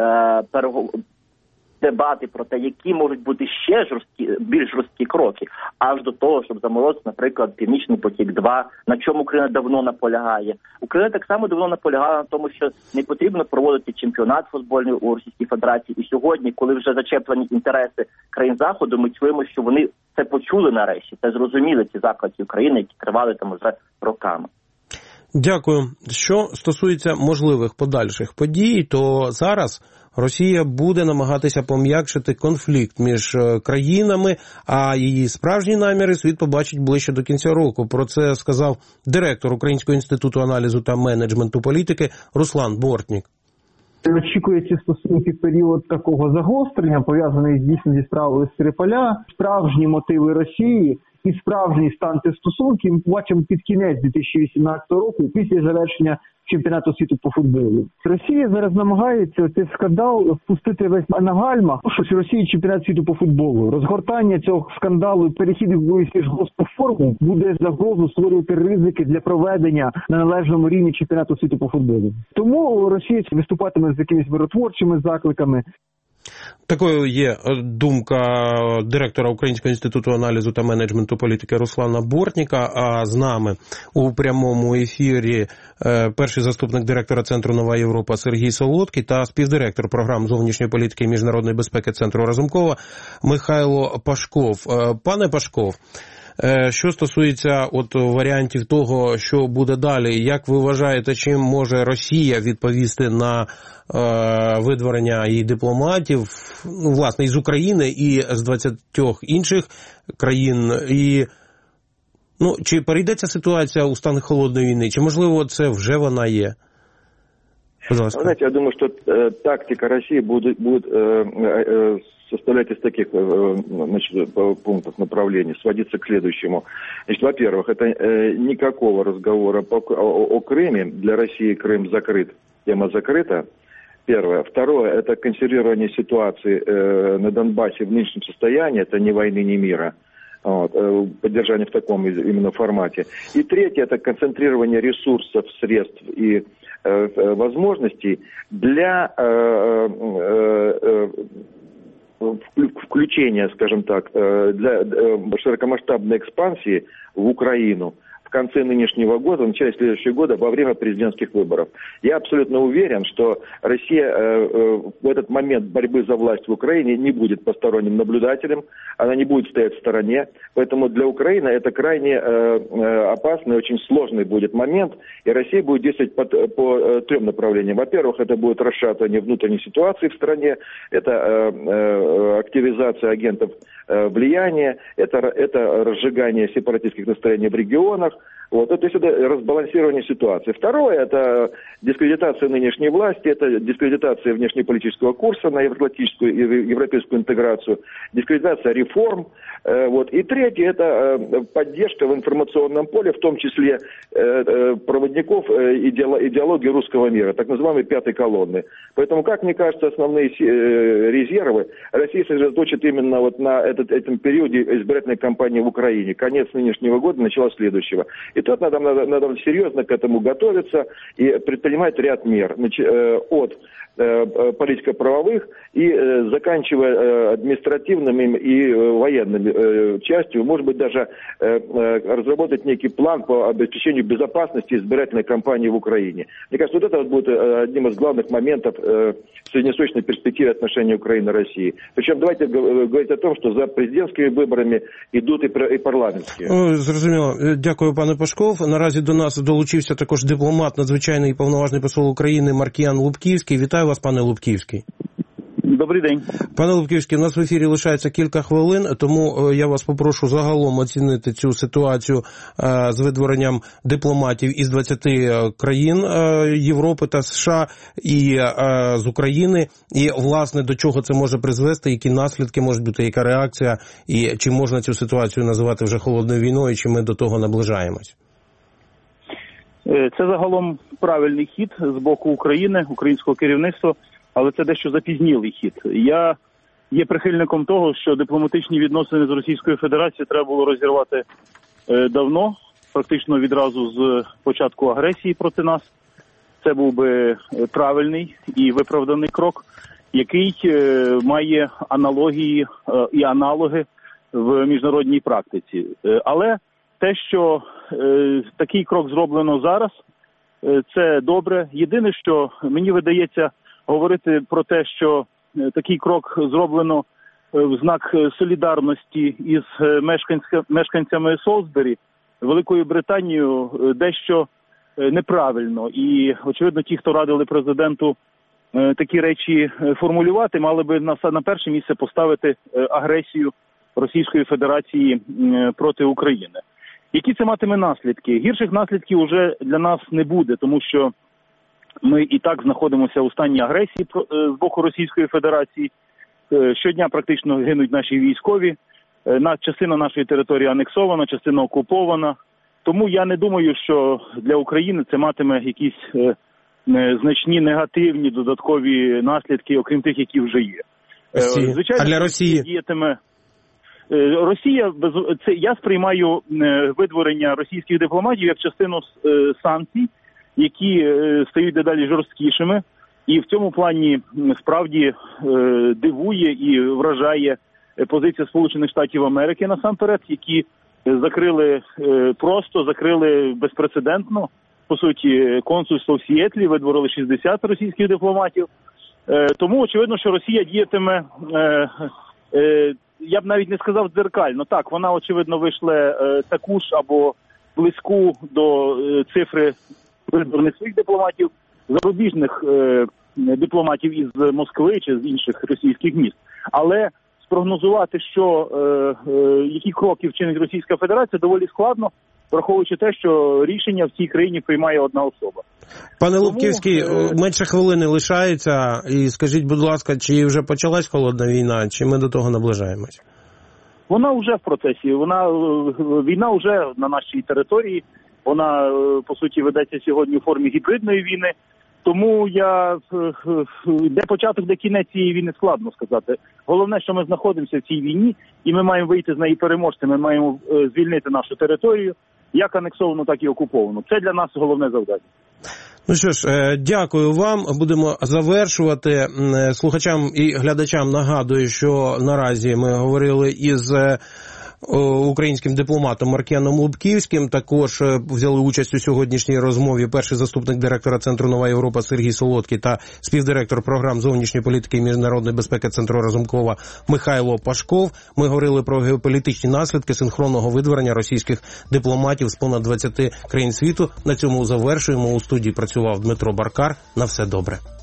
дебати про те, які можуть бути ще більш жорсткі кроки, аж до того, щоб заморозити, наприклад, Північний потік-2, на чому Україна давно наполягає. Україна так само давно наполягала на тому, що не потрібно проводити чемпіонат футбольний у Російській Федерації. І сьогодні, коли вже зачеплені інтереси країн Заходу, ми чуємо, що вони це почули нарешті, це зрозуміли ці заклики України, які тривали там вже роками. Дякую. Що стосується можливих подальших подій, то зараз Росія буде намагатися пом'якшити конфлікт між країнами, а її справжні наміри світ побачить ближче до кінця року. Про це сказав директор Українського інституту аналізу та менеджменту політики Руслан Бортнік. Очікується стосунки в період такого загострення, пов'язаний дійсно зі справою Скрипаля, справжні мотиви Росії і справжній стан цих стосунків ми побачимо під кінець 2018 року, після завершення чемпіонату світу по футболу. Росія зараз намагається цей скандал впустити весь на гальма, що в Росії чемпіонат світу по футболу. Розгортання цього скандалу, перехід в сільськогосподарську форму буде загрозу створювати ризики для проведення на належному рівні чемпіонату світу по футболу. Тому Росія виступатиме з якимись миротворчими закликами. Такою є думка директора Українського інституту аналізу та менеджменту політики Руслана Бортніка. А з нами у прямому ефірі перший заступник директора Центру «Нова Європа» Сергій Солодкий та співдиректор програм зовнішньої політики і міжнародної безпеки Центру Разумкова Михайло Пашков. Пане Пашков, що стосується варіантів того, що буде далі, як ви вважаєте, чим може Росія відповісти на видворення її дипломатів, власне, із України і з 20 інших країн, і чи перейдеться ситуація у стан холодної війни, чи можливо це вже вона є? Знаете, я думаю, что тактика России будет составлять из таких пунктов направлений, сводиться к следующему. Значит, во-первых, это никакого разговора о Крыме. Для России Крым закрыт, тема закрыта. Первое. Второе, это консервирование ситуации на Донбассе в нынешнем состоянии, это ни войны, ни мира. Поддержание в таком именно формате. И третье, это концентрирование ресурсов, средств и возможностей для включения, скажем так, для широкомасштабной экспансии в Украину в конце нынешнего года, в начале следующего года, во время президентских выборов. Я абсолютно уверен, что Россия в этот момент борьбы за власть в Украине не будет посторонним наблюдателем, она не будет стоять в стороне, поэтому для Украины это крайне опасный, очень сложный будет момент, и Россия будет действовать по трем направлениям. Во-первых, это будет расшатывание внутренней ситуации в стране, это активизация агентов влияния, это разжигание сепаратистских настроений в регионах, то есть это разбалансирование ситуации. Второе, это дискредитация нынешней власти, это дискредитация внешнеполитического курса на евроатлантическую и европейскую интеграцию, дискредитация реформ. И третье, это поддержка в информационном поле, в том числе проводников идеологии русского мира, так называемой пятой колонны. Поэтому, как мне кажется, основные резервы Россия сосредоточит именно на этом периоде избирательной кампании в Украине. Конец нынешнего года, начало следующего. И тут надо серьезно к этому готовиться и предпринимать ряд мер, от политико-правовых и заканчивая административными и военными частью, может быть, даже разработать некий план по обеспечению безопасности избирательной кампании в Украине. Мне кажется, это будет одним из главных моментов среднесрочной перспективы отношений Украины и России. Причем давайте говорить о том, что за президентскими выборами идут и парламентские. Зрозуміло. Дякую, пане Пашков. Наразі до нас долучився також дипломат, надзвичайний і повноважний посол України Маркіян Лубківський. Вітаю вас, пане Лубківський. Добрий день. Пане Лубківський, у нас в ефірі лишається кілька хвилин, тому я вас попрошу загалом оцінити цю ситуацію з видворенням дипломатів із 20 країн Європи та США і з України, і, власне, до чого це може призвести, які наслідки можуть бути, яка реакція, і чи можна цю ситуацію називати вже холодною війною, чи ми до того наближаємось? Це загалом правильний хід з боку України, українського керівництва, але це дещо запізнілий хід. Я є прихильником того, що дипломатичні відносини з Російською Федерацією треба було розірвати давно, практично відразу з початку агресії проти нас. Це був би правильний і виправданий крок, який має аналогії і аналоги в міжнародній практиці. Але те, що такий крок зроблено зараз, це добре. Єдине, що мені видається говорити про те, що такий крок зроблено в знак солідарності із мешканцями Солсбері, Великою Британією, дещо неправильно. І, очевидно, ті, хто радили президенту такі речі формулювати, мали би на перше місце поставити агресію Російської Федерації проти України. Які це матиме наслідки? Гірших наслідків уже для нас не буде, тому що Ми і так знаходимося у стані агресії з боку Російської Федерації. Щодня практично гинуть наші військові. Частина нашої території анексована, частина окупована. Тому я не думаю, що для України це матиме якісь значні негативні додаткові наслідки, окрім тих, які вже є. Звичайно, а для Росії? Діятиме Росія, я сприймаю видворення російських дипломатів як частину санкцій, які стають дедалі жорсткішими. І в цьому плані справді дивує і вражає позиція Сполучених Штатів Америки насамперед, які закрили безпрецедентно, по суті, консульство в Сіетлі, видворили 60 російських дипломатів. Тому очевидно, що Росія діятиме, я б навіть не сказав дзеркально. Так, вона очевидно вийшла таку ж або близьку до цифри видворених своїх дипломатів, зарубіжних дипломатів із Москви чи з інших російських міст. Але спрогнозувати, які кроки вчинить Російська Федерація, доволі складно, враховуючи те, що рішення в цій країні приймає одна особа. Пане Лубківський, менше хвилини лишається, і скажіть, будь ласка, чи вже почалась холодна війна, чи ми до того наближаємось? Вона вже в процесі, війна вже на нашій території, вона, по суті, ведеться сьогодні у формі гібридної війни, тому де початок, де кінець цієї війни, складно сказати. Головне, що ми знаходимося в цій війні, і ми маємо вийти з неї переможцями, ми маємо звільнити нашу територію, як анексовану, так і окуповану. Це для нас головне завдання. Ну що ж, дякую вам. Будемо завершувати. Слухачам і глядачам нагадую, що наразі ми говорили із українським дипломатом Маркіяном Лубківським. Також взяли участь у сьогоднішній розмові перший заступник директора Центру «Нова Європа» Сергій Солодкий та співдиректор програм зовнішньої політики і міжнародної безпеки Центру Разумкова Михайло Пашков. Ми говорили про геополітичні наслідки синхронного видворення російських дипломатів з понад 20 країн світу. На цьому завершуємо. У студії працював Дмитро Баркар. На все добре.